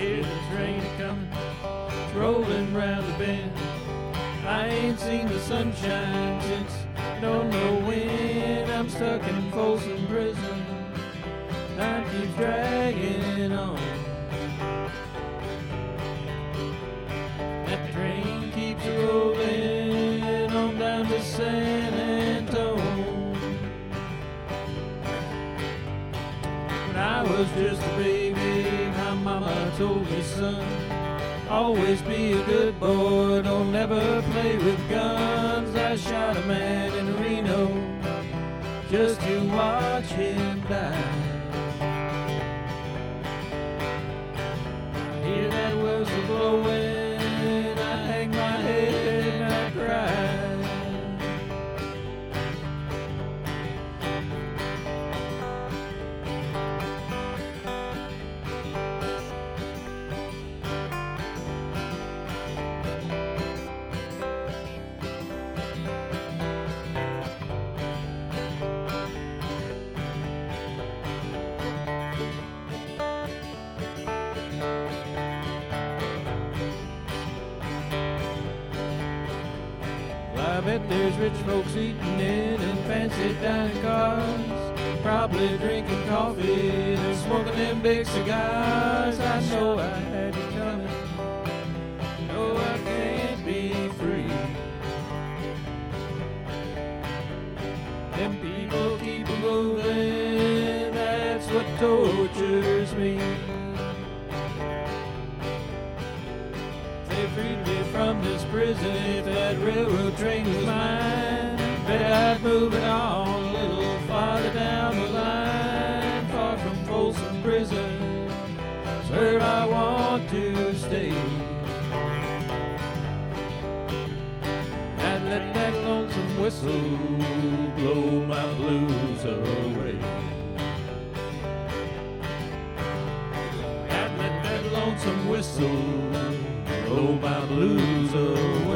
hear the train coming, it's rolling round the bend. I ain't seen the sunshine since don't know when. I'm stuck in Folsom Prison, time keeps dragging on. That train keeps rolling on down to San Antone. When I was just a baby, my mama told me, son, always be a good boy, don't never play with guns. I shot a man in Reno just to watch him die. I hear that whistle blowing, I hang my head and I cry. I bet there's rich folks eating in fancy dining cars, probably drinking coffee, they're smoking them big cigars. I know I had it coming, no, I can't be free. Them people keep moving, that's what tortures me. They freed me from this prison, if that railroad train was mine, bet I'd move it on a little farther down the line, far from Folsom Prison, it's where I want to stay. I'd let that lonesome whistle blow my blues away. I'd let that lonesome whistle blow my blues away.